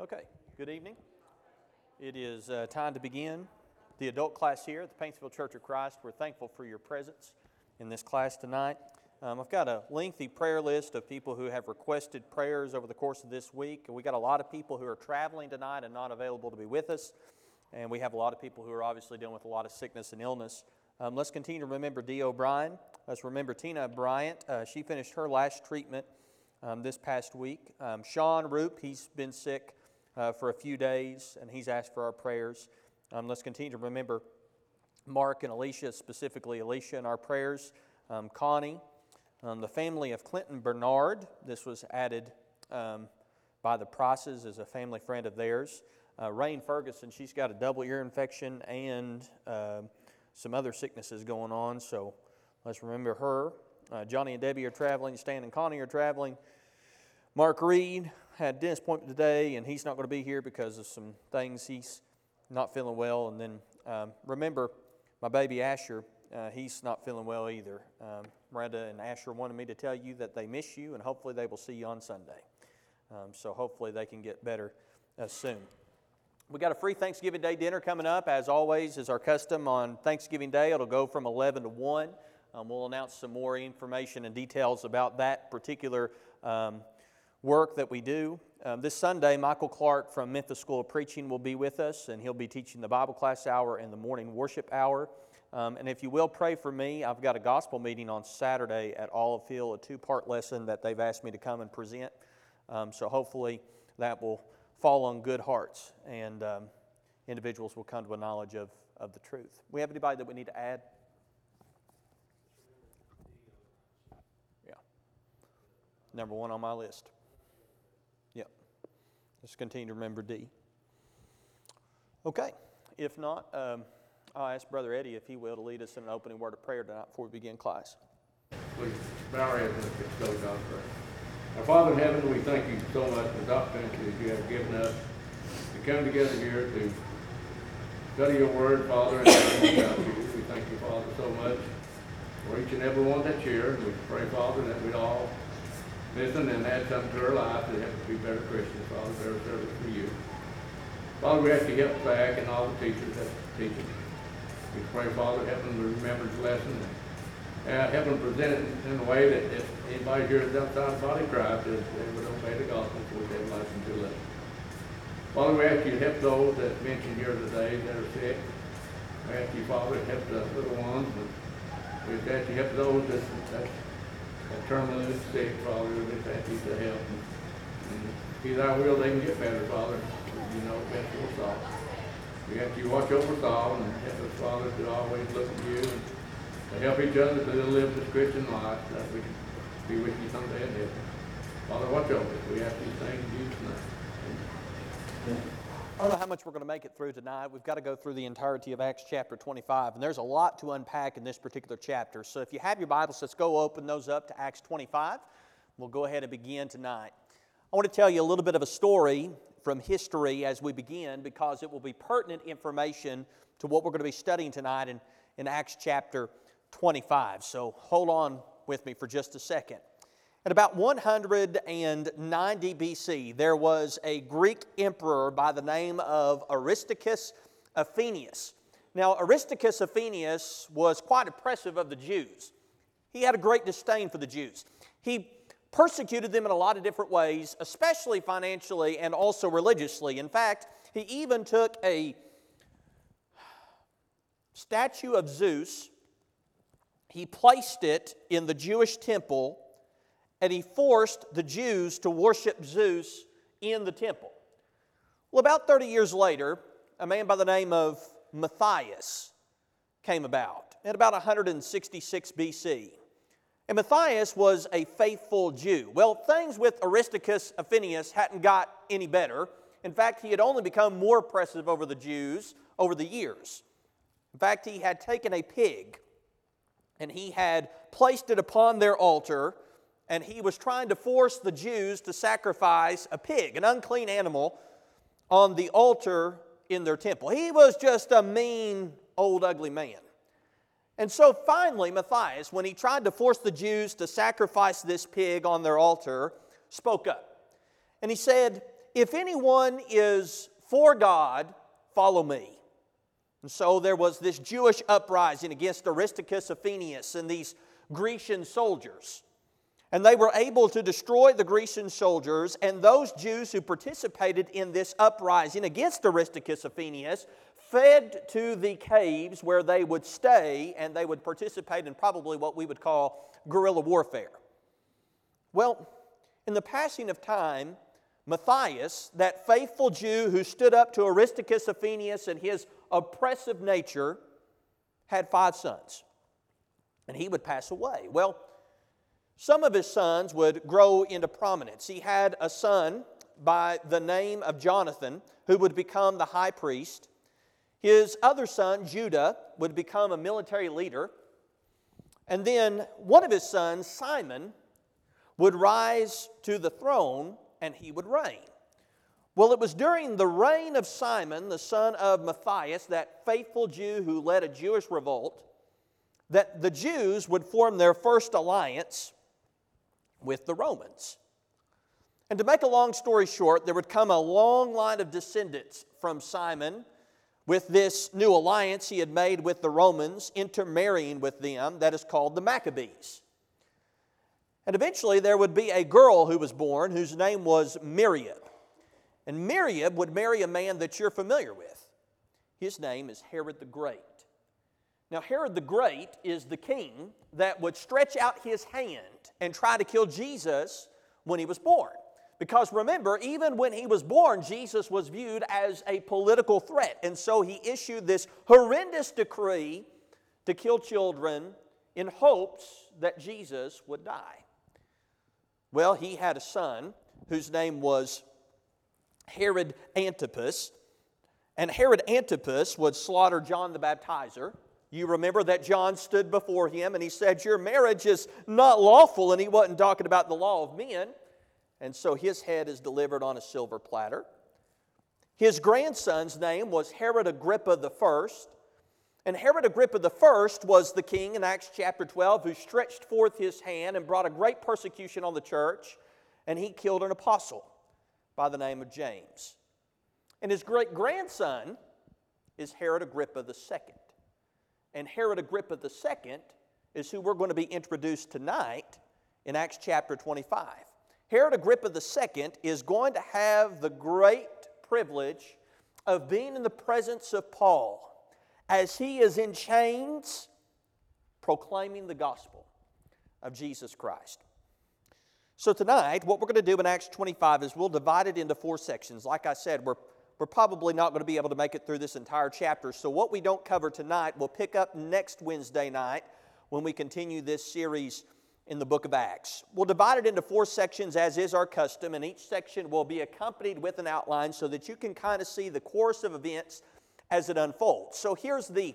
Okay, good evening. It is time to begin the adult class here at the Paintsville Church of Christ. We're thankful for your presence in this class tonight. I've got a lengthy prayer list of people who have requested prayers over the course of this week. We got a lot of people who are traveling tonight and not available to be with us. And we have a lot of people who are obviously dealing with a lot of sickness and illness. Let's continue to remember Dee O'Brien. Let's remember Tina Bryant. She finished her last treatment this past week. Sean Roop, he's been sick for a few days, and he's asked for our prayers. Let's continue to remember Mark and Alicia, specifically Alicia in our prayers. Connie, the family of Clinton Bernard. This was added by the Prices as a family friend of theirs. Rain Ferguson, she's got a double ear infection and some other sicknesses going on, so let's remember her. Johnny and Debbie are traveling. Stan and Connie are traveling. Mark Reed had a dentist appointment today, and he's not going to be here because of some things. He's not feeling well. And then remember my baby Asher. He's not feeling well either. Miranda and Asher wanted me to tell you that they miss you, and hopefully they will see you on Sunday. So hopefully they can get better soon. We got a free Thanksgiving Day dinner coming up. As always, is our custom on Thanksgiving Day. It'll go from 11 to 1. We'll announce some more information and details about that particular work that we do. This Sunday, Michael Clark from Memphis School of Preaching will be with us, and he'll be teaching the Bible class hour and the morning worship hour. And if you will pray for me, I've got a gospel meeting on Saturday at Olive Hill, a 2-part lesson that they've asked me to come and present. So hopefully that will fall on good hearts, and individuals will come to a knowledge of the truth. We have anybody that we need to add? Yeah. Number 1 on my list. Yep. Let's continue to remember D. Okay. If not, I'll ask Brother Eddie if he will to lead us in an opening word of prayer tonight before we begin class. Please bow our heads and let's go to God's prayer. Our Father in heaven, we thank you so much for the opportunity that you have given us to come together here to study your word, Father, and learn about you. We thank you, Father, so much for each and every one that's here. We pray, Father, that we'd all listen and add something to our lives to help us be better Christians, Father, better servants for you. Father, we ask you to help back and all the teachers that teach us. We pray, Father, help them to remember the lesson and help them present it in a way that if anybody here is outside the body of Christ, they would obey the gospel for their life and to live. Father, we ask you to help those that mentioned here today that are sick. We ask you, Father, to help the little ones. We ask you to help those that terminally sick, Father. We ask you to help them. And be thy will, they can get better, Father. You know best for us all. We ask you to watch over us all and help us, Father, to always look at you and to help each other to live this Christian life that we can be with you someday in heaven. Father, watch over us. We ask these things in Jesus' name. I don't know how much we're going to make it through tonight. We've got to go through the entirety of Acts chapter 25, and there's a lot to unpack in this particular chapter. So if you have your Bibles, let's go open those up to Acts 25. We'll go ahead and begin tonight. I want to tell you a little bit of a story from history as we begin, because it will be pertinent information to what we're going to be studying tonight in Acts chapter 25. So hold on with me for just a second. At about 190 BC, there was a Greek emperor by the name of Aristarchus Aphenius. Now, Aristarchus Aphenius was quite oppressive of the Jews. He had a great disdain for the Jews. He persecuted them in a lot of different ways, especially financially and also religiously. In fact, he even took a statue of Zeus. He placed it in the Jewish temple, and he forced the Jews to worship Zeus in the temple. Well, about 30 years later, a man by the name of Matthias came about at about 166 BC. And Matthias was a faithful Jew. Well, things with Aristarchus Aphenius hadn't got any better. In fact, he had only become more oppressive over the Jews over the years. In fact, he had taken a pig and he had placed it upon their altar, and he was trying to force the Jews to sacrifice a pig, an unclean animal, on the altar in their temple. He was just a mean, old, ugly man. And so finally, Matthias, when he tried to force the Jews to sacrifice this pig on their altar, spoke up. And he said, if anyone is for God, follow me. And so there was this Jewish uprising against Aristarchus of Phoenicia and these Grecian soldiers. And they were able to destroy the Grecian soldiers, and those Jews who participated in this uprising against Aristarchus of Phoenicia fled to the caves where they would stay, and they would participate in probably what we would call guerrilla warfare. Well, in the passing of time, Matthias, that faithful Jew who stood up to Aristarchus of Phoenicia and his oppressive nature, had 5 sons, and he would pass away. Well, some of his sons would grow into prominence. He had a son by the name of Jonathan who would become the high priest. His other son, Judah, would become a military leader. And then one of his sons, Simon, would rise to the throne and he would reign. Well, it was during the reign of Simon, the son of Matthias, that faithful Jew who led a Jewish revolt, that the Jews would form their first alliance with the Romans. And to make a long story short, there would come a long line of descendants from Simon with this new alliance he had made with the Romans, intermarrying with them, that is called the Maccabees. And eventually there would be a girl who was born whose name was Miriam. And Miriam would marry a man that you're familiar with. His name is Herod the Great. Now, Herod the Great is the king that would stretch out his hand and try to kill Jesus when he was born. Because remember, even when he was born, Jesus was viewed as a political threat. And so he issued this horrendous decree to kill children in hopes that Jesus would die. Well, he had a son whose name was Herod Antipas. And Herod Antipas would slaughter John the Baptizer. You remember that John stood before him and he said, your marriage is not lawful, and he wasn't talking about the law of men. And so his head is delivered on a silver platter. His grandson's name was Herod Agrippa I. And Herod Agrippa I was the king in Acts chapter 12 who stretched forth his hand and brought a great persecution on the church, and he killed an apostle by the name of James. And his great-grandson is Herod Agrippa II. And Herod Agrippa II is who we're going to be introduced tonight in Acts chapter 25. Herod Agrippa II is going to have the great privilege of being in the presence of Paul as he is in chains proclaiming the gospel of Jesus Christ. So tonight, what we're going to do in Acts 25 is we'll divide it into 4 sections. Like I said, we're probably not going to be able to make it through this entire chapter. So what we don't cover tonight, we'll pick up next Wednesday night when we continue this series in the book of Acts. We'll divide it into 4 sections as is our custom, and each section will be accompanied with an outline so that you can kind of see the course of events as it unfolds. So here's the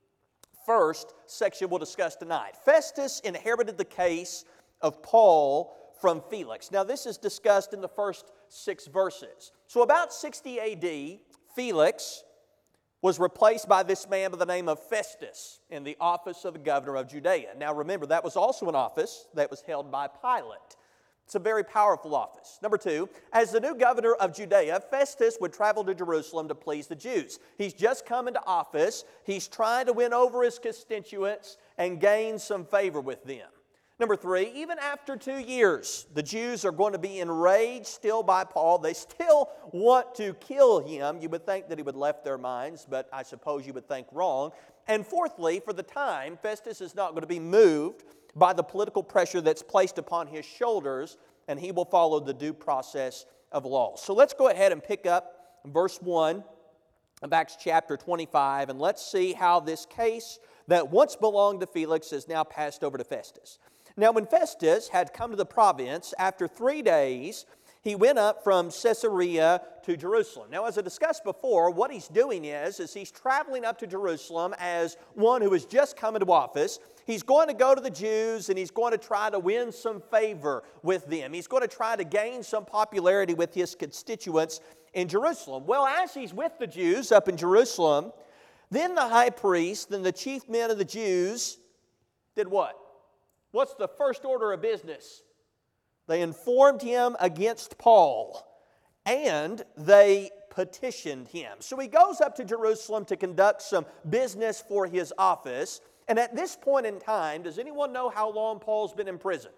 first section we'll discuss tonight. Festus inherited the case of Paul from Felix. Now this is discussed in the first 6 verses. So about 60 AD, Felix was replaced by this man by the name of Festus in the office of the governor of Judea. Now remember, that was also an office that was held by Pilate. It's a very powerful office. Number 2, as the new governor of Judea, Festus would travel to Jerusalem to please the Jews. He's just come into office. He's trying to win over his constituents and gain some favor with them. Number 3, even after 2 years, the Jews are going to be enraged still by Paul. They still want to kill him. You would think that he would have left their minds, but I suppose you would think wrong. And fourthly, for the time, Festus is not going to be moved by the political pressure that's placed upon his shoulders, and he will follow the due process of law. So let's go ahead and pick up verse 1 of Acts chapter 25, and let's see how this case that once belonged to Felix is now passed over to Festus. Now, when Festus had come to the province, after 3 days, he went up from Caesarea to Jerusalem. Now, as I discussed before, what he's doing is he's traveling up to Jerusalem as one who has just come into office. He's going to go to the Jews and he's going to try to win some favor with them. He's going to try to gain some popularity with his constituents in Jerusalem. Well, as he's with the Jews up in Jerusalem, then the high priest and the chief men of the Jews did what? What's the first order of business? They informed him against Paul, and they petitioned him. So he goes up to Jerusalem to conduct some business for his office. And at this point in time, does anyone know how long Paul's been in prison?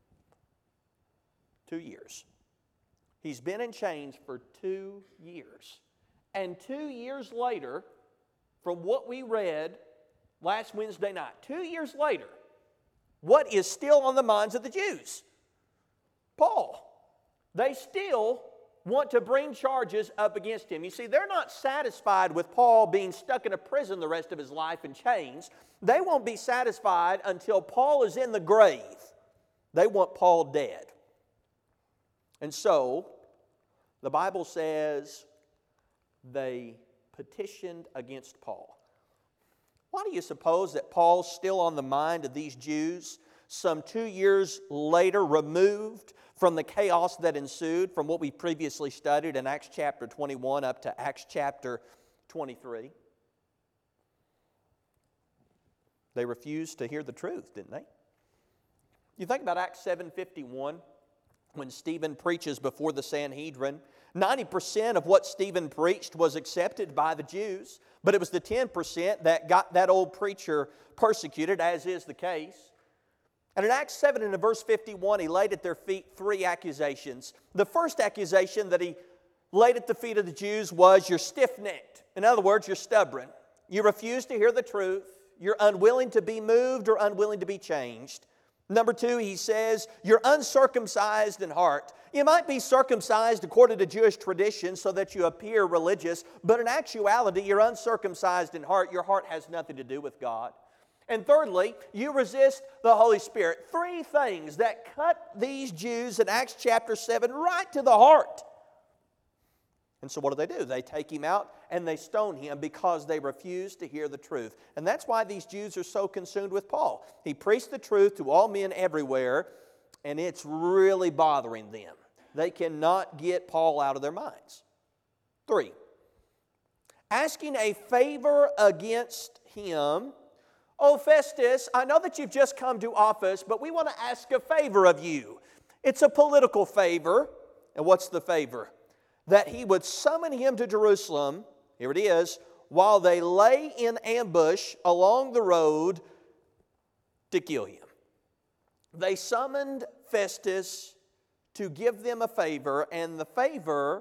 2 years. He's been in chains for 2 years. And 2 years later, from what we read last Wednesday night, 2 years later, what is still on the minds of the Jews? Paul. They still want to bring charges up against him. You see, they're not satisfied with Paul being stuck in a prison the rest of his life in chains. They won't be satisfied until Paul is in the grave. They want Paul dead. And so, the Bible says they petitioned against Paul. Why do you suppose that Paul's still on the mind of these Jews some 2 years later, removed from the chaos that ensued from what we previously studied in Acts chapter 21 up to Acts chapter 23? They refused to hear the truth, didn't they? You think about Acts 7:51, when Stephen preaches before the Sanhedrin. 90% of what Stephen preached was accepted by the Jews, but it was the 10% that got that old preacher persecuted, as is the case. And in Acts 7 and in verse 51, he laid at their feet 3 accusations. The first accusation that he laid at the feet of the Jews was, you're stiff-necked. In other words, you're stubborn. You refuse to hear the truth. You're unwilling to be moved or unwilling to be changed. Number 2, he says, you're uncircumcised in heart. You might be circumcised according to Jewish tradition so that you appear religious, but in actuality, you're uncircumcised in heart. Your heart has nothing to do with God. And thirdly, you resist the Holy Spirit. 3 things that cut these Jews in Acts chapter 7 right to the heart. And so what do? They take him out and they stone him because they refuse to hear the truth. And that's why these Jews are so consumed with Paul. He preached the truth to all men everywhere, and it's really bothering them. They cannot get Paul out of their minds. 3, asking a favor against him. Oh, Festus, I know that you've just come to office, but we want to ask a favor of you. It's a political favor. And what's the favor? That he would summon him to Jerusalem, here it is, while they lay in ambush along the road to kill him. They summoned Festus to give them a favor, and the favor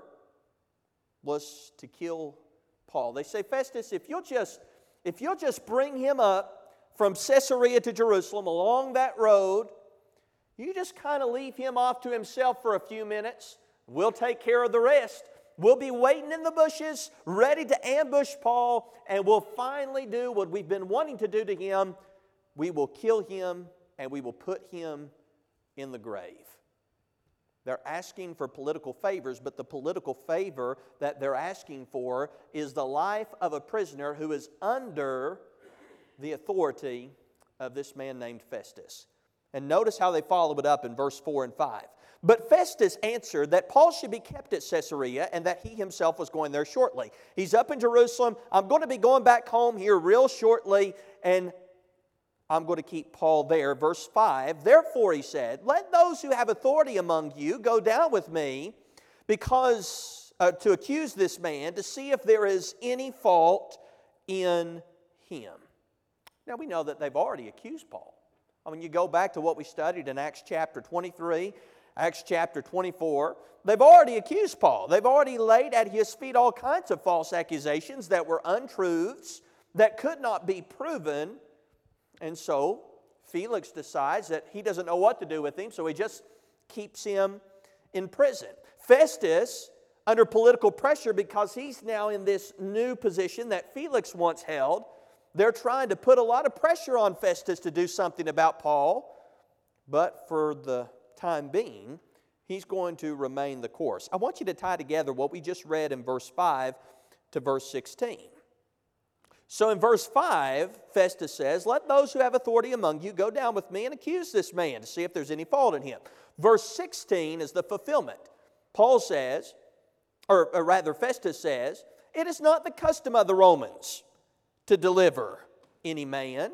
was to kill Paul. They say, Festus, if you'll just bring him up from Caesarea to Jerusalem along that road, you just kind of leave him off to himself for a few minutes. We'll take care of the rest. We'll be waiting in the bushes, ready to ambush Paul, and we'll finally do what we've been wanting to do to him. We will kill him, and we will put him in the grave. They're asking for political favors, but the political favor that they're asking for is the life of a prisoner who is under the authority of this man named Festus. And notice how they follow it up in verse 4 and 5. But Festus answered that Paul should be kept at Caesarea and that he himself was going there shortly. He's up in Jerusalem. I'm going to be going back home here real shortly, and I'm going to keep Paul there. Verse 5, therefore he said, let those who have authority among you go down with me because to accuse this man, to see if there is any fault in him. Now we know that they've already accused Paul. I mean, you go back to what we studied in Acts chapter 23, Acts chapter 24. They've already accused Paul. They've already laid at his feet all kinds of false accusations that were untruths, that could not be proven. And so Felix decides that he doesn't know what to do with him, so he just keeps him in prison. Festus, under political pressure because he's now in this new position that Felix once held, they're trying to put a lot of pressure on Festus to do something about Paul, but for the time being, he's going to remain the course. I want you to tie together what we just read in verse 5 to verse 16. So in verse 5, Festus says, let those who have authority among you go down with me and accuse this man to see if there's any fault in him. Verse 16 is the fulfillment. Paul says, or rather Festus says, it is not the custom of the Romans to deliver any man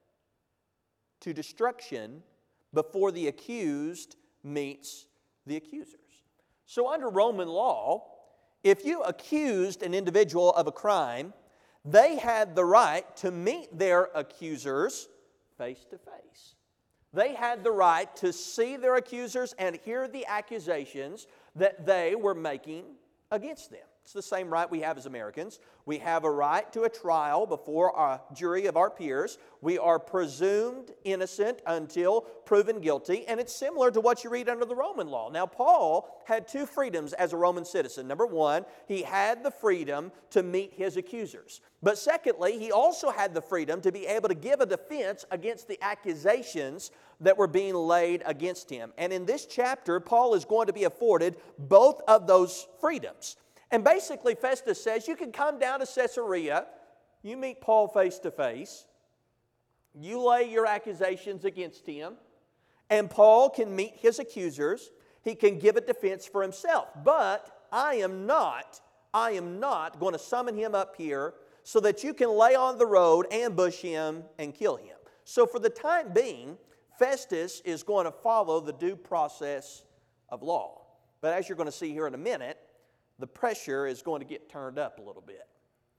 to destruction before the accused meets the accusers. So under Roman law, if you accused an individual of a crime, they had the right to meet their accusers face to face. They had the right to see their accusers and hear the accusations that they were making against them. It's the same right we have as Americans. We have a right to a trial before a jury of our peers. We are presumed innocent until proven guilty, and it's similar to what you read under the Roman law. Now, Paul had two freedoms as a Roman citizen. Number one, he had the freedom to meet his accusers. But secondly, he also had the freedom to be able to give a defense against the accusations that were being laid against him. And in this chapter, Paul is going to be afforded both of those freedoms. And basically, Festus says, you can come down to Caesarea, you meet Paul face to face, you lay your accusations against him, and Paul can meet his accusers, he can give a defense for himself. But I am not going to summon him up here so that you can lay on the road, ambush him, and kill him. So for the time being, Festus is going to follow the due process of law. But as you're going to see here in a minute, the pressure is going to get turned up a little bit.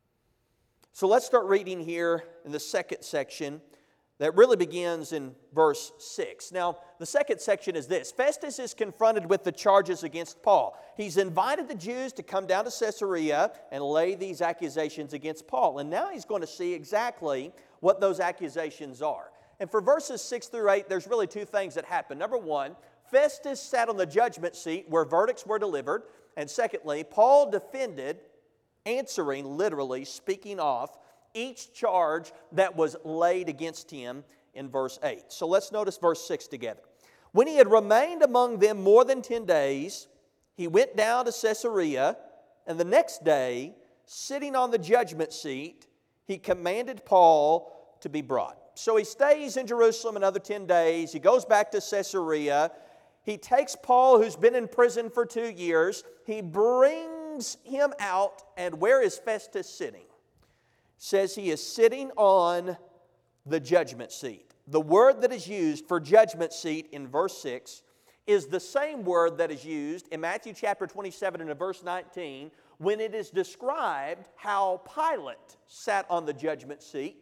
So let's start reading here in the second section that really begins in verse 6. Now, the second section is this. Festus is confronted with the charges against Paul. He's invited the Jews to come down to Caesarea and lay these accusations against Paul. And now he's going to see exactly what those accusations are. And for verses 6 through 8, there's really two things that happen. Number one, Festus sat on the judgment seat where verdicts were delivered. And secondly, Paul defended, answering, literally, speaking off each charge that was laid against him in verse 8. So let's notice verse 6 together. When he had remained among them more than 10 days, he went down to Caesarea, and the next day, sitting on the judgment seat, he commanded Paul to be brought. So he stays in Jerusalem another 10 days. He goes back to Caesarea. He takes Paul, who's been in prison for 2 years. He brings him out, and where is Festus sitting? It says he is sitting on the judgment seat. The word that is used for judgment seat in verse 6 is the same word that is used in Matthew chapter 27 and in verse 19 when it is described how Pilate sat on the judgment seat,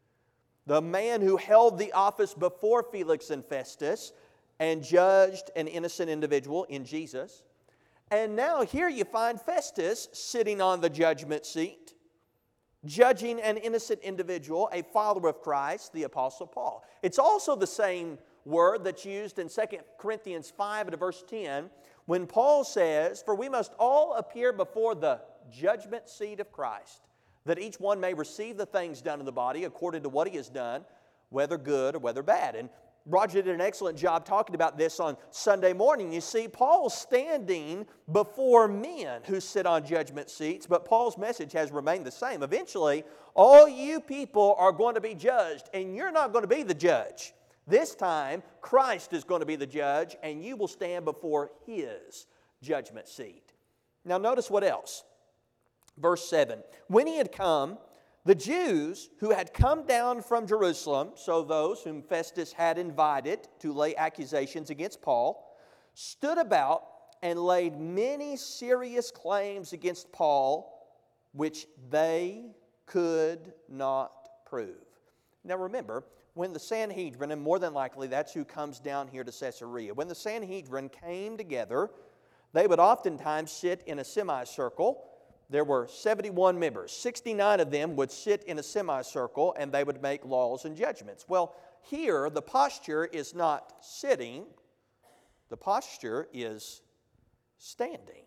the man who held the office before Felix and Festus and judged an innocent individual in Jesus. And now here you find Festus sitting on the judgment seat, judging an innocent individual, a follower of Christ, the Apostle Paul. It's also the same word that's used in 2 Corinthians 5 and verse 10 when Paul says, "For we must all appear before the judgment seat of Christ, that each one may receive the things done in the body according to what he has done, whether good or whether bad." And Roger did an excellent job talking about this on Sunday morning. You see, Paul's standing before men who sit on judgment seats, but Paul's message has remained the same. Eventually, all you people are going to be judged, and you're not going to be the judge. This time, Christ is going to be the judge, and you will stand before His judgment seat. Now, notice what else. Verse 7, when he had come, the Jews who had come down from Jerusalem, so those whom Festus had invited to lay accusations against Paul, stood about and laid many serious claims against Paul, which they could not prove. Now remember, when the Sanhedrin, and more than likely that's who comes down here to Caesarea, when the Sanhedrin came together, they would oftentimes sit in a semicircle. There were 71 members. 69 of them would sit in a semicircle and they would make laws and judgments. Well, here the posture is not sitting, the posture is standing.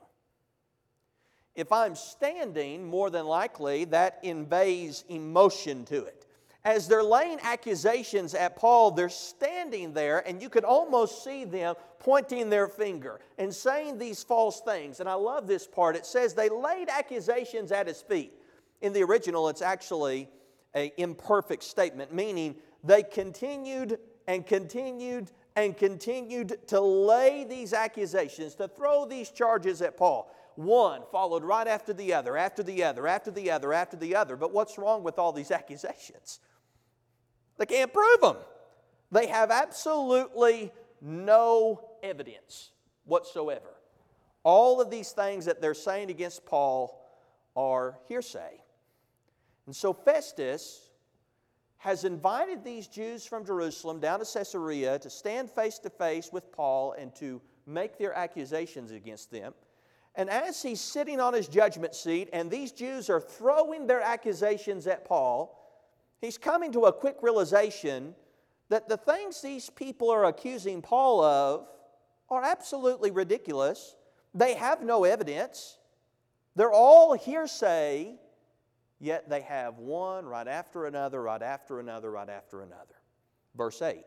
If I'm standing, more than likely that conveys emotion to it. As they're laying accusations at Paul, they're standing there and you could almost see them pointing their finger and saying these false things. And I love this part. It says they laid accusations at his feet. In the original, it's actually an imperfect statement, meaning they continued and continued and continued to lay these accusations, to throw these charges at Paul. One followed right after the other, after the other, after the other, after the other. But what's wrong with all these accusations? They can't prove them. They have absolutely no evidence whatsoever. All of these things that they're saying against Paul are hearsay. And so Festus has invited these Jews from Jerusalem down to Caesarea to stand face to face with Paul and to make their accusations against them. And as he's sitting on his judgment seat and these Jews are throwing their accusations at Paul, he's coming to a quick realization that the things these people are accusing Paul of are absolutely ridiculous. They have no evidence. They're all hearsay, yet they have one right after another, right after another, right after another. Verse 8.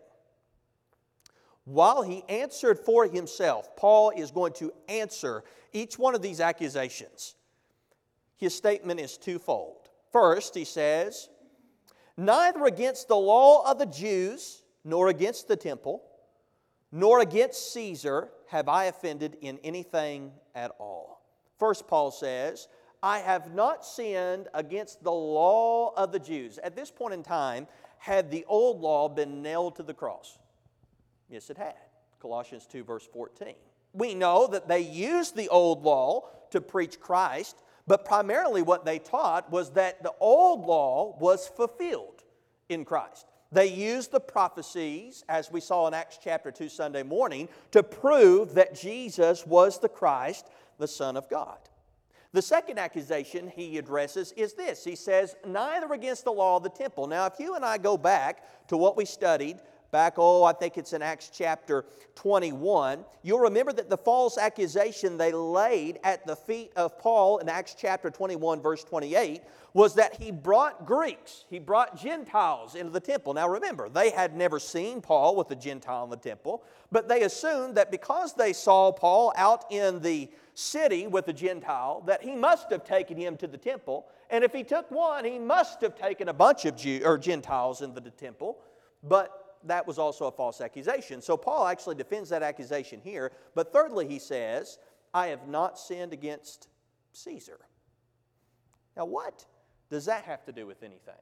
While he answered for himself, Paul is going to answer each one of these accusations. His statement is twofold. First, he says, neither against the law of the Jews, nor against the temple, nor against Caesar have I offended in anything at all. First, Paul says, I have not sinned against the law of the Jews. At this point in time, had the old law been nailed to the cross? Yes, it had. Colossians 2, verse 14. We know that they used the old law to preach Christ, but primarily what they taught was that the old law was fulfilled in Christ. They used the prophecies, as we saw in Acts chapter 2 Sunday morning, to prove that Jesus was the Christ, the Son of God. The second accusation he addresses is this. He says, neither against the law of the temple. Now, if you and I go back to what we studied back, I think it's in Acts chapter 21, you'll remember that the false accusation they laid at the feet of Paul in Acts chapter 21, verse 28, was that he brought Greeks, he brought Gentiles into the temple. Now remember, they had never seen Paul with a Gentile in the temple, but they assumed that because they saw Paul out in the city with a Gentile, that he must have taken him to the temple, and if he took one, he must have taken a bunch of Gentiles into the temple, but that was also a false accusation. So Paul actually defends that accusation here. But thirdly, he says, I have not sinned against Caesar. Now what does that have to do with anything?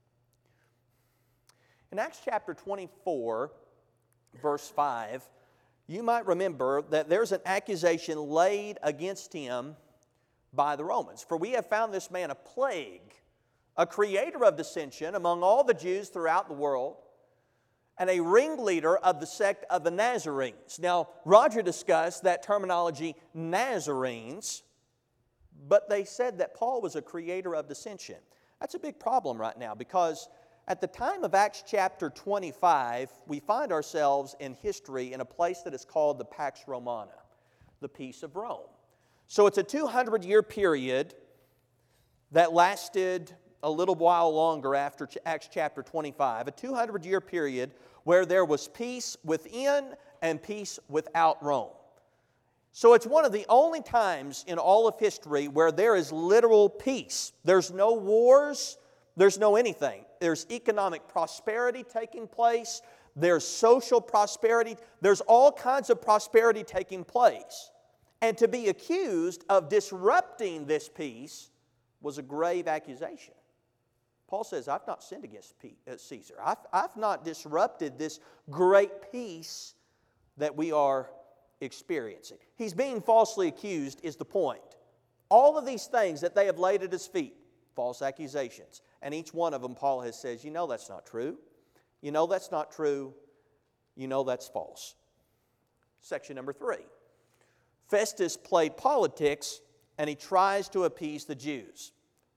In Acts chapter 24, verse 5, you might remember that there's an accusation laid against him by the Romans. For we have found this man a plague, a creator of dissension among all the Jews throughout the world, and a ringleader of the sect of the Nazarenes. Now, Roger discussed that terminology, Nazarenes, but they said that Paul was a creator of dissension. That's a big problem right now because at the time of Acts chapter 25, we find ourselves in history in a place that is called the Pax Romana, the Peace of Rome. So it's a 200-year period that lasted a little while longer after Acts chapter 25, a 200-year period where there was peace within and peace without Rome. So it's one of the only times in all of history where there is literal peace. There's no wars, there's no anything. There's economic prosperity taking place, there's social prosperity, there's all kinds of prosperity taking place. And to be accused of disrupting this peace was a grave accusation. Paul says, I've not sinned against Caesar. I've not disrupted this great peace that we are experiencing. He's being falsely accused is the point. All of these things that they have laid at his feet, false accusations. And each one of them, Paul has says, you know that's not true. You know that's not true. You know that's false. Section number 3. Festus played politics and he tries to appease the Jews.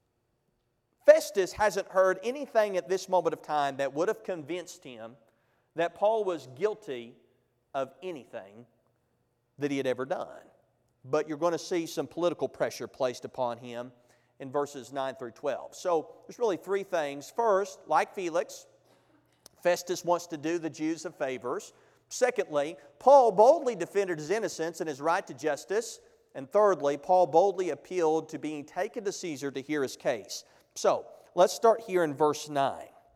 Festus hasn't heard anything at this moment of time that would have convinced him that Paul was guilty of anything that he had ever done. But you're going to see some political pressure placed upon him in verses 9 through 12. So there's really 3 things. First, like Felix, Festus wants to do the Jews a favors. Secondly, Paul boldly defended his innocence and his right to justice. And thirdly, Paul boldly appealed to being taken to Caesar to hear his case. So, let's start here in verse 9.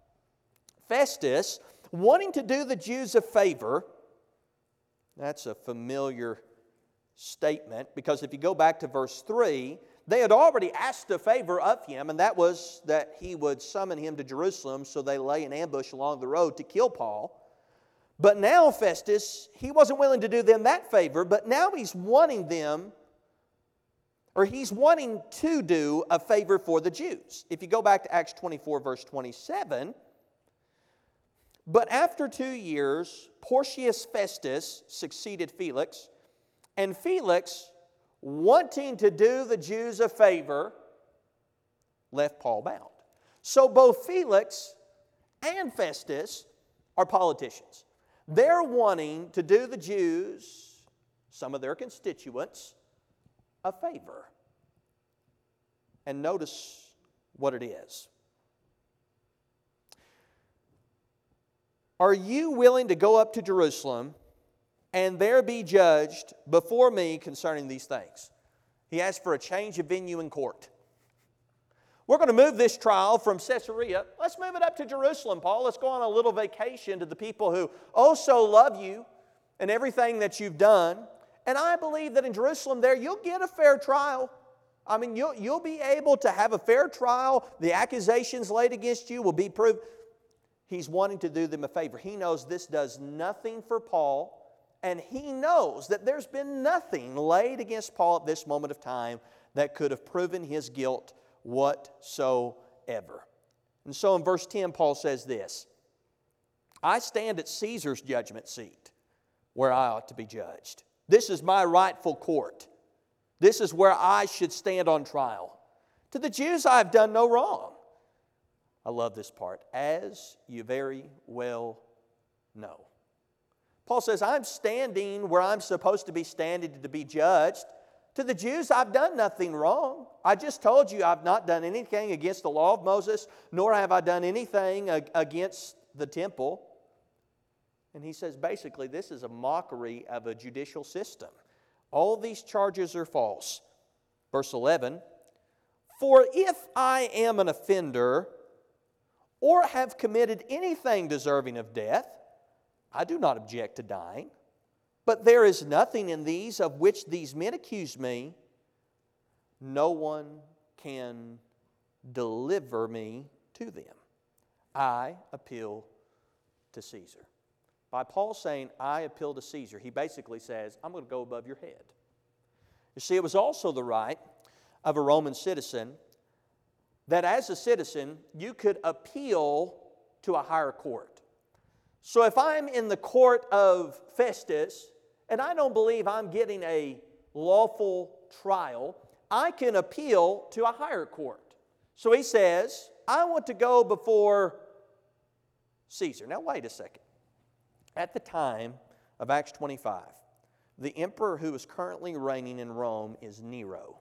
Festus, wanting to do the Jews a favor, that's a familiar statement, because if you go back to verse 3, they had already asked a favor of him, and that was that he would summon him to Jerusalem, so they lay an ambush along the road to kill Paul. But now Festus, he wasn't willing to do them that favor, but now he's wanting them or he's wanting to do a favor for the Jews. If you go back to Acts 24, verse 27, but after 2 years, Porcius Festus succeeded Felix, and Felix, wanting to do the Jews a favor, left Paul bound. So both Felix and Festus are politicians. They're wanting to do the Jews, some of their constituents, a favor. And notice what it is. Are you willing to go up to Jerusalem and there be judged before me concerning these things? He asked for a change of venue in court. We're going to move this trial from Caesarea. Let's move it up to Jerusalem, Paul. Let's go on a little vacation to the people who oh so love you and everything that you've done. And I believe that in Jerusalem there, you'll get a fair trial. I mean, you'll be able to have a fair trial. The accusations laid against you will be proved. He's wanting to do them a favor. He knows this does nothing for Paul, and he knows that there's been nothing laid against Paul at this moment of time that could have proven his guilt whatsoever. And so in verse 10, Paul says this, I stand at Caesar's judgment seat where I ought to be judged. This is my rightful court. This is where I should stand on trial. To the Jews I have done no wrong. I love this part. As you very well know. Paul says, I'm standing where I'm supposed to be standing to be judged. To the Jews, I've done nothing wrong. I just told you I've not done anything against the law of Moses, nor have I done anything against the temple. And he says, basically, this is a mockery of a judicial system. All these charges are false. Verse 11, for if I am an offender or have committed anything deserving of death, I do not object to dying. But there is nothing in these of which these men accuse me. No one can deliver me to them. I appeal to Caesar. By Paul saying, I appeal to Caesar, he basically says, I'm going to go above your head. You see, it was also the right of a Roman citizen that as a citizen, you could appeal to a higher court. So if I'm in the court of Festus, and I don't believe I'm getting a lawful trial, I can appeal to a higher court. So he says, I want to go before Caesar. Now wait a second. At the time of Acts 25, the emperor who is currently reigning in Rome is Nero.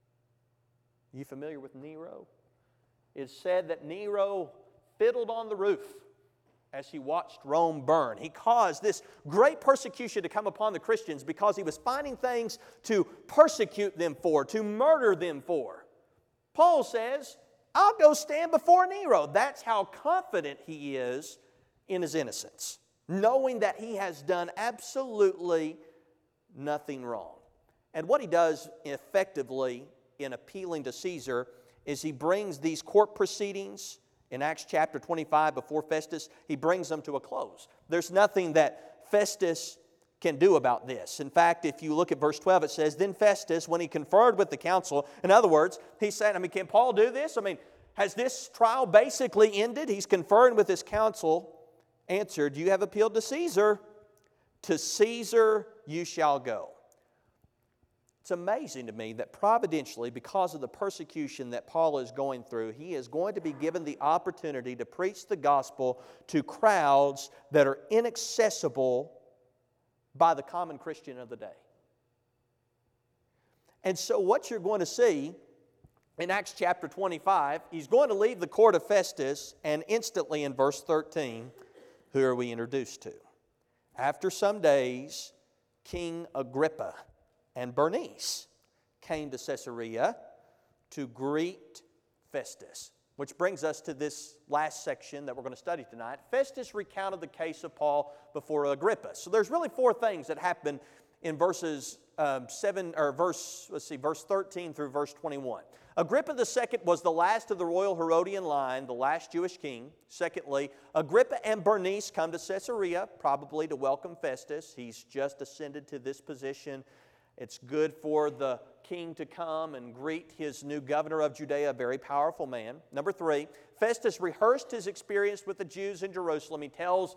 Are you familiar with Nero? It's said that Nero fiddled on the roof as he watched Rome burn. He caused this great persecution to come upon the Christians because he was finding things to persecute them for, to murder them for. Paul says, I'll go stand before Nero. That's how confident he is in his innocence, knowing that he has done absolutely nothing wrong. And what he does effectively in appealing to Caesar is he brings these court proceedings in Acts chapter 25 before Festus, he brings them to a close. There's nothing that Festus can do about this. In fact, if you look at verse 12, it says, then Festus, when he conferred with the council, in other words, he said, can Paul do this? Has this trial basically ended? He's conferring with his council, answered, you have appealed to Caesar. To Caesar you shall go. It's amazing to me that providentially, because of the persecution that Paul is going through, he is going to be given the opportunity to preach the gospel to crowds that are inaccessible by the common Christian of the day. And so what you're going to see in Acts chapter 25, he's going to leave the court of Festus, and instantly in verse 13, who are we introduced to? After some days, King Agrippa and Bernice came to Caesarea to greet Festus. Which brings us to this last section that we're going to study tonight. Festus recounted the case of Paul before Agrippa. So there's really four things that happen in verse 13 through verse 21. Agrippa II was the last of the royal Herodian line, the last Jewish king. Secondly, Agrippa and Bernice come to Caesarea, probably to welcome Festus. He's just ascended to this position It's good for the king to come and greet his new governor of Judea, a very powerful man. Number 3, Festus rehearsed his experience with the Jews in Jerusalem. He tells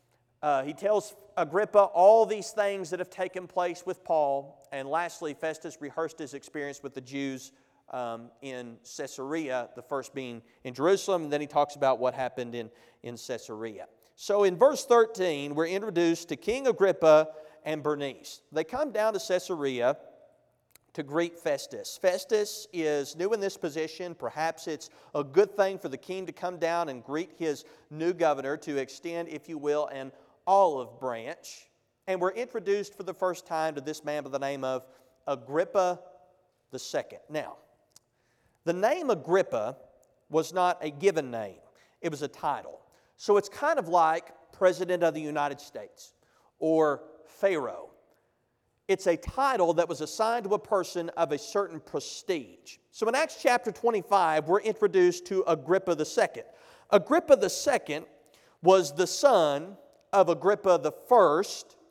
Agrippa all these things that have taken place with Paul. And lastly, Festus rehearsed his experience with the Jews in Caesarea, the first being in Jerusalem. And then he talks about what happened in Caesarea. So in verse 13, we're introduced to King Agrippa and Bernice. They come down to Caesarea to greet Festus. Festus is new in this position. Perhaps it's a good thing for the king to come down and greet his new governor, to extend, if you will, an olive branch. And we're introduced for the first time to this man by the name of Agrippa II. Now, the name Agrippa was not a given name. It was a title. So it's kind of like President of the United States or Pharaoh. It's a title that was assigned to a person of a certain prestige. So in Acts chapter 25, we're introduced to Agrippa II. Agrippa II was the son of Agrippa I,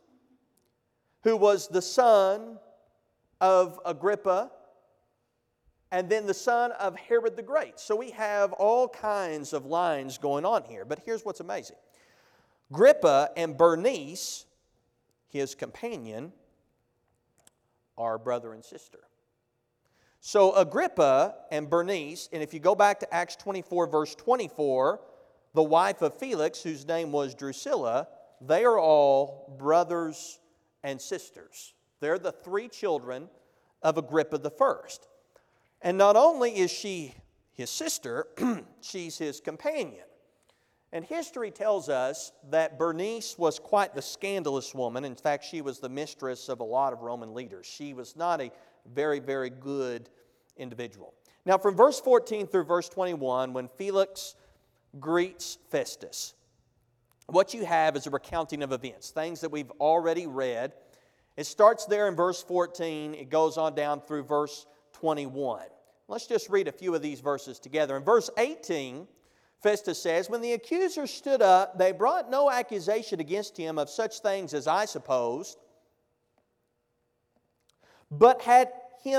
who was the son of Agrippa, and then the son of Herod the Great. So we have all kinds of lines going on here. But here's what's amazing. Agrippa and Bernice, his companion, are brother and sister. So Agrippa and Bernice, and if you go back to Acts 24, verse 24, the wife of Felix, whose name was Drusilla, they are all brothers and sisters. They're the 3 children of Agrippa I. And not only is she his sister, she's his companion. And history tells us that Bernice was quite the scandalous woman. In fact, she was the mistress of a lot of Roman leaders. She was not a very, very good individual. Now, from verse 14 through verse 21, when Felix greets Festus, what you have is a recounting of events, things that we've already read. It starts there in verse 14. It goes on down through verse 21. Let's just read a few of these verses together. In verse 18, Festus says, "When the accusers stood up, they brought no accusation against him of such things as I supposed, but had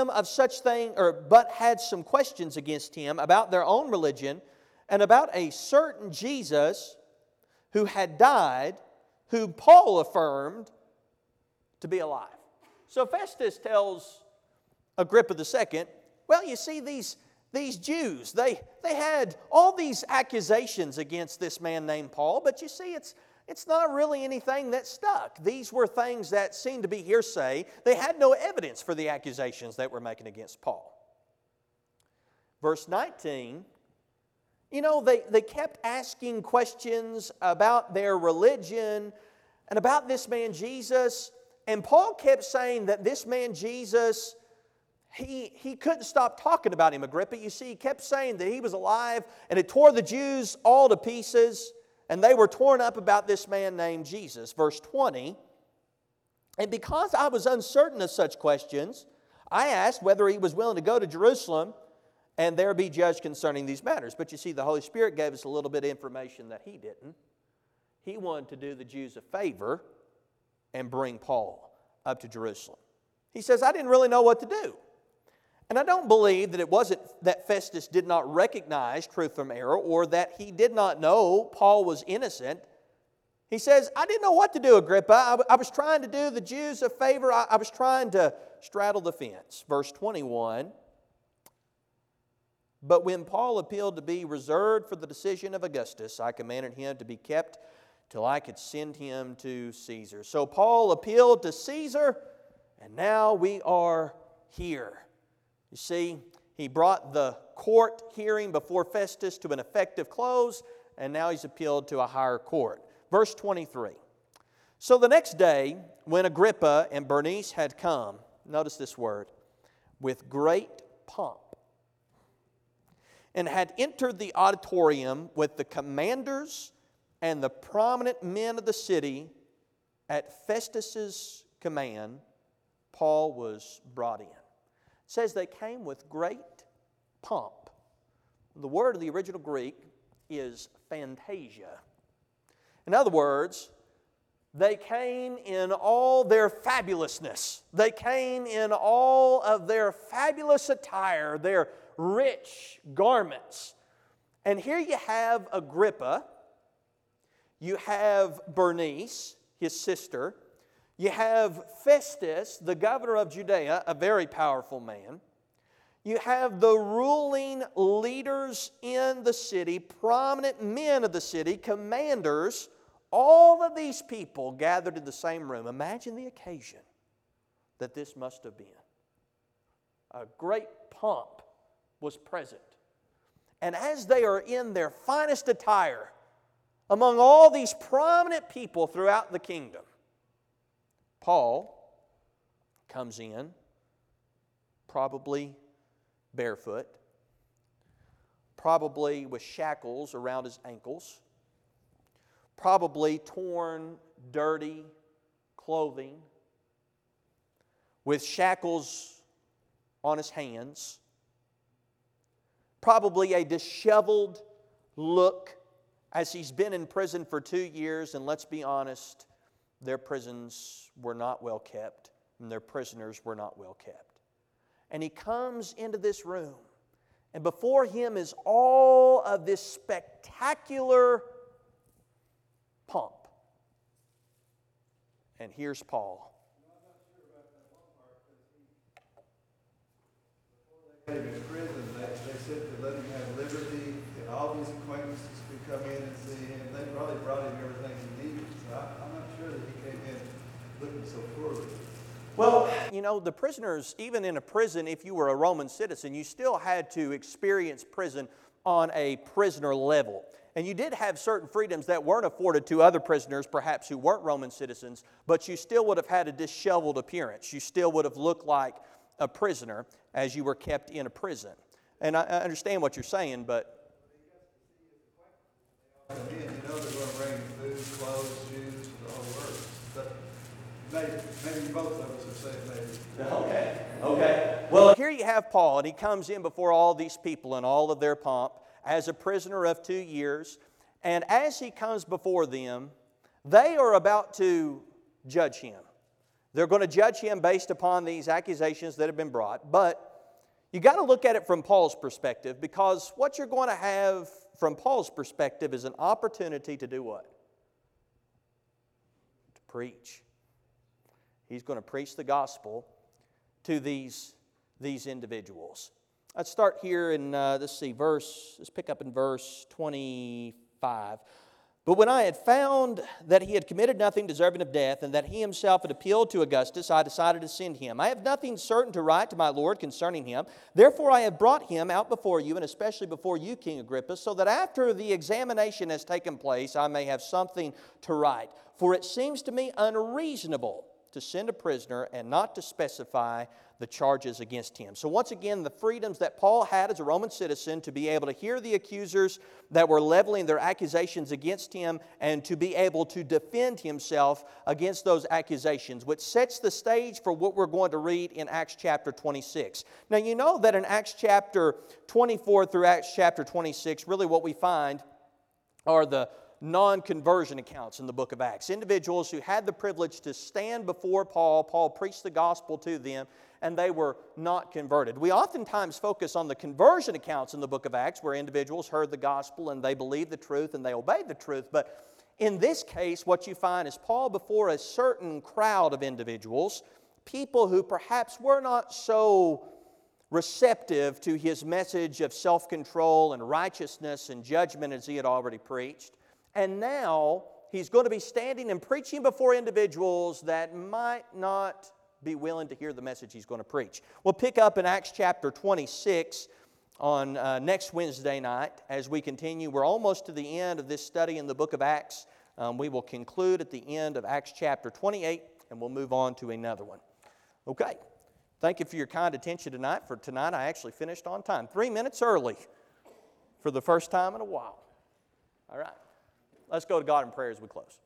some questions against him about their own religion and about a certain Jesus who had died, whom Paul affirmed to be alive." So Festus tells Agrippa II, well, you see, these Jews, they had all these accusations against this man named Paul, but you see, it's not really anything that stuck. These were things that seemed to be hearsay. They had no evidence for the accusations that were making against Paul. Verse 19, they kept asking questions about their religion and about this man Jesus, and Paul kept saying that this man Jesus, He couldn't stop talking about him, Agrippa. You see, he kept saying that he was alive, and it tore the Jews all to pieces, and they were torn up about this man named Jesus. Verse 20, "And because I was uncertain of such questions, I asked whether he was willing to go to Jerusalem and there be judged concerning these matters." But you see, the Holy Spirit gave us a little bit of information that he didn't. He wanted to do the Jews a favor and bring Paul up to Jerusalem. He says, "I didn't really know what to do." And I don't believe that it wasn't that Festus did not recognize truth from error or that he did not know Paul was innocent. He says, "I didn't know what to do, Agrippa. I was trying to do the Jews a favor. I was trying to straddle the fence." Verse 21, "But when Paul appealed to be reserved for the decision of Augustus, I commanded him to be kept till I could send him to Caesar." So Paul appealed to Caesar, and now we are here. You see, he brought the court hearing before Festus to an effective close, and now he's appealed to a higher court. Verse 23. "So the next day, when Agrippa and Bernice had come," notice this word, "with great pomp, and had entered the auditorium with the commanders and the prominent men of the city, at Festus's command, Paul was brought in." It says they came with great pomp. The word of the original Greek is phantasia. In other words, They came in all their fabulousness. They came in all of their fabulous attire, their rich garments. And here you have Agrippa, you have Bernice, his sister, you have Festus, the governor of Judea, a very powerful man. You have the ruling leaders in the city, prominent men of the city, commanders. All of these people gathered in the same room. Imagine the occasion that this must have been. A great pomp was present. And as they are in their finest attire, among all these prominent people throughout the kingdom, Paul comes in, probably barefoot, probably with shackles around his ankles, probably torn, dirty clothing, with shackles on his hands, probably a disheveled look as he's been in prison for 2 years, and let's be honest, their prisons were not well kept, and their prisoners were not well kept. And he comes into this room, and before him is all of this spectacular pomp. And here's Paul. Before they got him in prison, they said to let him have liberty, and all these acquaintances could come in and see him. They probably brought him everything he needed. So I'm not sure that he came in looking so poorly. Well, you know, the prisoners, even in a prison, if you were a Roman citizen, you still had to experience prison on a prisoner level. And you did have certain freedoms that weren't afforded to other prisoners, perhaps who weren't Roman citizens, but you still would have had a disheveled appearance. You still would have looked like a prisoner as you were kept in a prison. And I understand what you're saying, but... Come in, you know they're going to bring food, clothes, shoes, the whole works. But maybe both of us are saying maybe. Okay. Well, here you have Paul, and he comes in before all these people in all of their pomp as a prisoner of 2 years. And as he comes before them, they are about to judge him. They're going to judge him based upon these accusations that have been brought. But you got to look at it from Paul's perspective, because what you're going to have from Paul's perspective is an opportunity to do what? To preach. He's going to preach the gospel to these individuals. Let's start here in, let's pick up in verse 25. But when I had found that he had committed nothing deserving of death, and that he himself had appealed to Augustus, I decided to send him. I have nothing certain to write to my Lord concerning him. Therefore I have brought him out before you, and especially before you, King Agrippa, so that after the examination has taken place, I may have something to write. For it seems to me unreasonable to send a prisoner and not to specify the charges against him. So once again, the freedoms that Paul had as a Roman citizen to be able to hear the accusers that were leveling their accusations against him and to be able to defend himself against those accusations, which sets the stage for what we're going to read in Acts chapter 26. Now you know that in Acts chapter 24 through Acts chapter 26, really what we find are the non-conversion accounts in the book of Acts. Individuals who had the privilege to stand before Paul. Paul preached the gospel to them, and they were not converted. We oftentimes focus on the conversion accounts in the book of Acts, where individuals heard the gospel and they believed the truth and they obeyed the truth. But in this case, what you find is Paul before a certain crowd of individuals, people who perhaps were not so receptive to his message of self-control and righteousness and judgment as he had already preached. And now he's going to be standing and preaching before individuals that might not be willing to hear the message he's going to preach. We'll pick up in Acts chapter 26 on next Wednesday night as we continue. We're almost to the end of this study in the book of Acts. We will conclude at the end of Acts chapter 28, and we'll move on to another one. Okay. Thank you for your kind attention tonight. For tonight, I actually finished on time. 3 minutes early for the first time in a while. All right. Let's go to God in prayer as we close.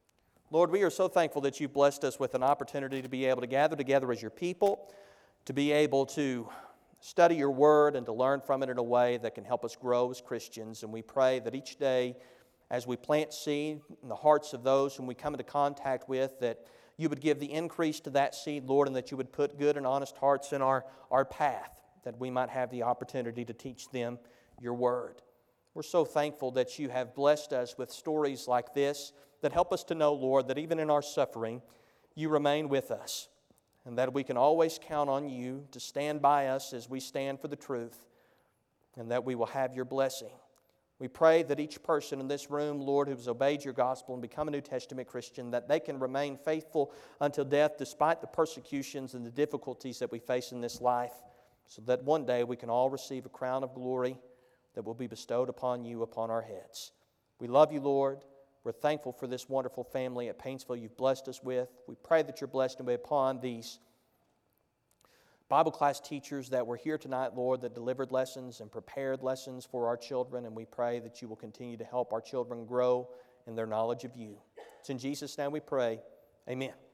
Lord, we are so thankful that you've blessed us with an opportunity to be able to gather together as your people, to be able to study your word and to learn from it in a way that can help us grow as Christians. And we pray that each day as we plant seed in the hearts of those whom we come into contact with, that you would give the increase to that seed, Lord, and that you would put good and honest hearts in our path, that we might have the opportunity to teach them your word. We're so thankful that you have blessed us with stories like this that help us to know, Lord, that even in our suffering, you remain with us, and that we can always count on you to stand by us as we stand for the truth, and that we will have your blessing. We pray that each person in this room, Lord, who has obeyed your gospel and become a New Testament Christian, that they can remain faithful until death despite the persecutions and the difficulties that we face in this life, so that one day we can all receive a crown of glory that will be bestowed upon you, upon our heads. We love you, Lord. We're thankful for this wonderful family at Paintsville you've blessed us with. We pray that you're blessed upon these Bible class teachers that were here tonight, Lord, that delivered lessons and prepared lessons for our children, and we pray that you will continue to help our children grow in their knowledge of you. It's in Jesus' name we pray. Amen.